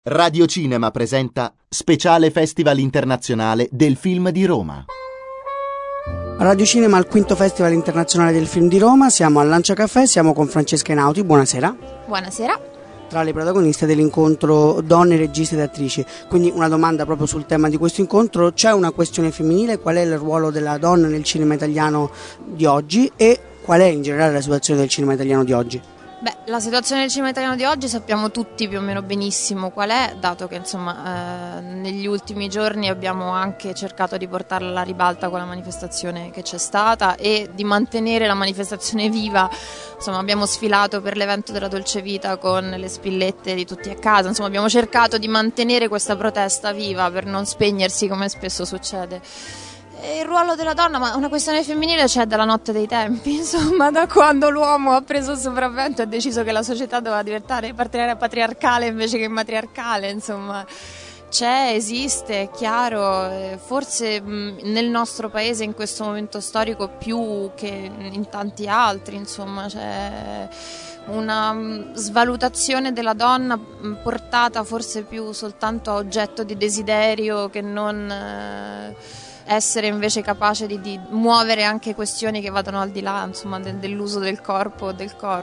Radio Cinema presenta Speciale Festival Internazionale del Film di Roma. Radio Cinema al quinto Festival Internazionale del Film di Roma, siamo al Lanciacaffè, siamo con Francesca Einaudi, buonasera. Buonasera. Tra le protagoniste dell'incontro donne, registi ed attrici, quindi una domanda proprio sul tema di questo incontro: c'è una questione femminile? Qual è il ruolo della donna nel cinema italiano di oggi e qual è in generale la situazione del cinema italiano di oggi? Beh, la situazione del cinema italiano di oggi sappiamo tutti più o meno benissimo qual è, dato che negli ultimi giorni abbiamo anche cercato di portarla alla ribalta con la manifestazione che c'è stata e di mantenere la manifestazione viva. Insomma, abbiamo sfilato per l'evento della Dolce Vita con le spillette di tutti a casa, insomma abbiamo cercato di mantenere questa protesta viva per non spegnersi come spesso succede. Il ruolo della donna, ma una questione femminile c'è dalla notte dei tempi, insomma, da quando l'uomo ha preso il sopravvento e ha deciso che la società doveva diventare patriarcale invece che matriarcale, insomma, c'è, esiste, è chiaro, forse nel nostro paese in questo momento storico più che in tanti altri, insomma, c'è una svalutazione della donna portata forse più soltanto a oggetto di desiderio che non essere invece capace di muovere anche questioni che vadano al di là, insomma, dell'uso del corpo.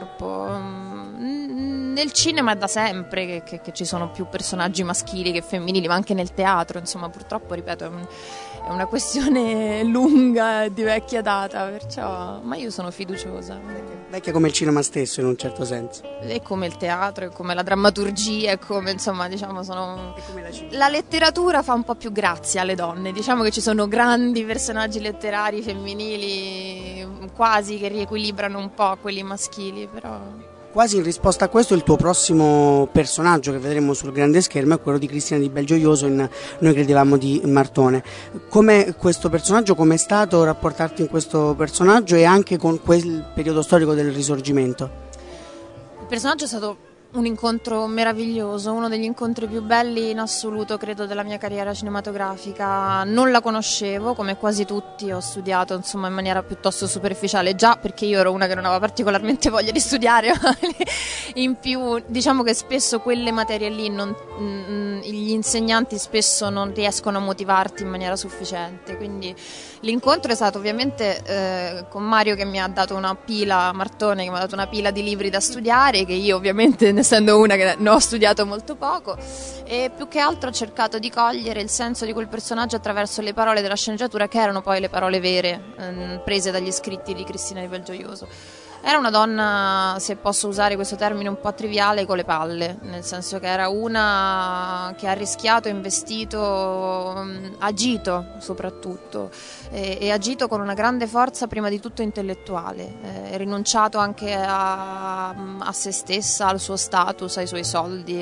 Nel cinema è da sempre che ci sono più personaggi maschili che femminili, ma anche nel teatro, insomma, purtroppo, ripeto, è una questione lunga e di vecchia data, perciò, ma io sono fiduciosa. Vecchia come il cinema stesso in un certo senso. E come il teatro, e come la drammaturgia, e come, insomma, diciamo, la letteratura fa un po' più grazia alle donne, diciamo che ci sono grandi personaggi letterari femminili quasi che riequilibrano un po' quelli maschili, però... Quasi in risposta a questo, il tuo prossimo personaggio che vedremo sul grande schermo è quello di Cristina Di Belgioioso in Noi credevamo di Martone. Come questo personaggio, come è stato rapportarti in questo personaggio e anche con quel periodo storico del Risorgimento? Il personaggio è stato un incontro meraviglioso, uno degli incontri più belli in assoluto, credo, della mia carriera cinematografica. Non la conoscevo, come quasi tutti, ho studiato, insomma, in maniera piuttosto superficiale, già perché io ero una che non aveva particolarmente voglia di studiare, ma in più diciamo che spesso quelle materie lì gli insegnanti spesso non riescono a motivarti in maniera sufficiente, quindi l'incontro è stato ovviamente con Mario, che mi ha dato una pila, Martone, che mi ha dato una pila di libri da studiare, che io ovviamente, essendo una che ne ho studiato molto poco, e più che altro ho cercato di cogliere il senso di quel personaggio attraverso le parole della sceneggiatura, che erano poi le parole vere prese dagli scritti di Cristina Di Belgioioso. Era una donna, se posso usare questo termine un po' triviale, con le palle, nel senso che era una che ha rischiato, investito, agito soprattutto, e agito con una grande forza, prima di tutto intellettuale, rinunciato anche a se stessa, al suo status, ai suoi soldi,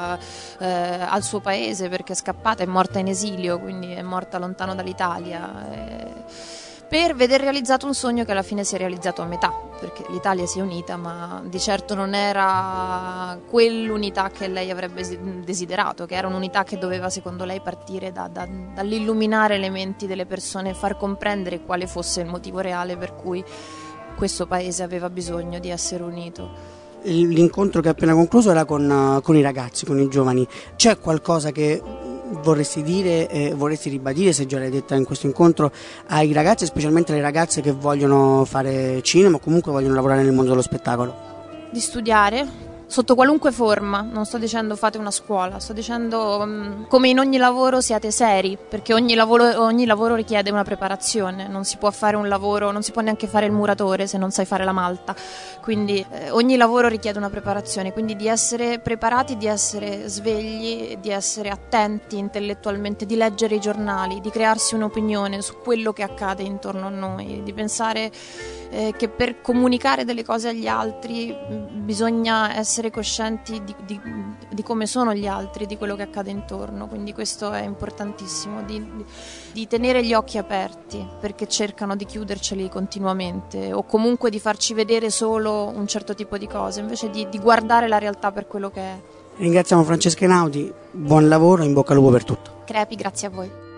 al suo paese, perché è scappata, è morta in esilio, quindi è morta lontano dall'Italia, per veder realizzato un sogno che alla fine si è realizzato a metà, perché l'Italia si è unita, ma di certo non era quell'unità che lei avrebbe desiderato, che era un'unità che doveva, secondo lei, partire dall'illuminare le menti delle persone e far comprendere quale fosse il motivo reale per cui questo paese aveva bisogno di essere unito. L'incontro che è appena concluso era con i ragazzi, con i giovani. C'è qualcosa che vorresti dire, vorresti ribadire, se già l'hai detta in questo incontro, ai ragazzi, specialmente alle ragazze che vogliono fare cinema o comunque vogliono lavorare nel mondo dello spettacolo? Di studiare sotto qualunque forma, non sto dicendo fate una scuola, sto dicendo come in ogni lavoro siate seri, perché ogni lavoro richiede una preparazione, non si può fare un lavoro, non si può neanche fare il muratore se non sai fare la malta, quindi ogni lavoro richiede una preparazione, quindi di essere preparati, di essere svegli, di essere attenti intellettualmente, di leggere i giornali, di crearsi un'opinione su quello che accade intorno a noi, di pensare che per comunicare delle cose agli altri bisogna essere coscienti di come sono gli altri, di quello che accade intorno, quindi questo è importantissimo, di tenere gli occhi aperti, perché cercano di chiuderceli continuamente o comunque di farci vedere solo un certo tipo di cose, invece di guardare la realtà per quello che è. Ringraziamo Francesca Einaudi, buon lavoro, in bocca al lupo per tutto. Crepi, grazie a voi.